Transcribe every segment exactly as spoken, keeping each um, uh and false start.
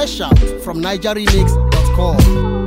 Fresh out from niger remix dot com.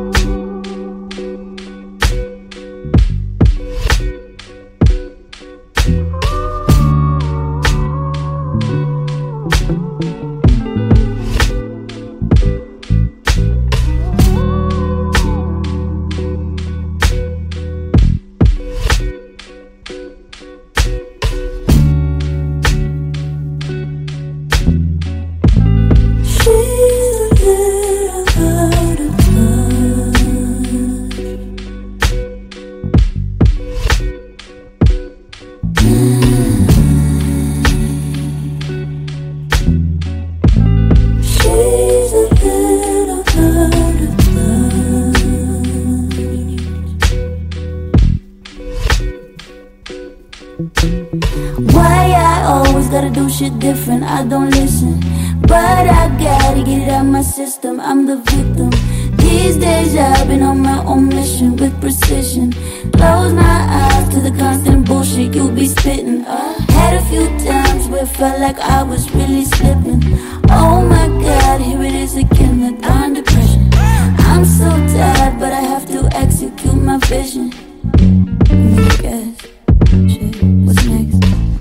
Why I always gotta do shit different, I don't listen. But I gotta get it out my system, I'm the victim. These days I've been on my own mission with precision. Close my eyes to the constant bullshit you be spitting. uh, Had a few times where it felt like I was really slipping. Oh my god, here it is again, the darn depression. I'm so tired, but I have to execute my vision. I guess, shit, what's next?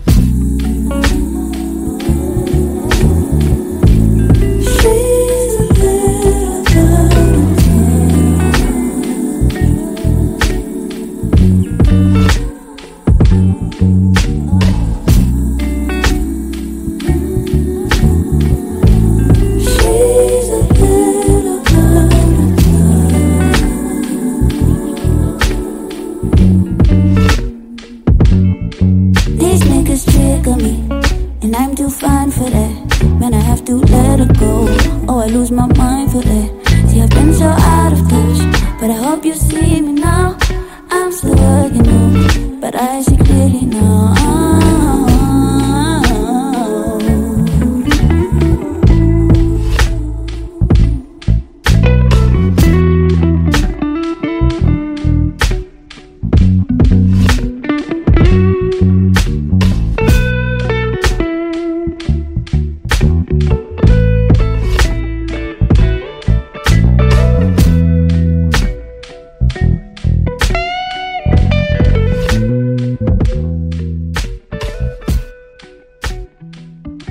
And I'm too fine for that. Man, I have to let her go. Oh, I lose my mind for that. See, I've been so out of touch, but I hope you see me now. I'm still working on it, but I see clearly now.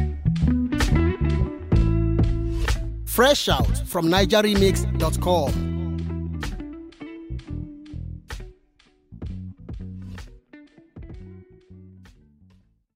Fresh out from niger remix dot com.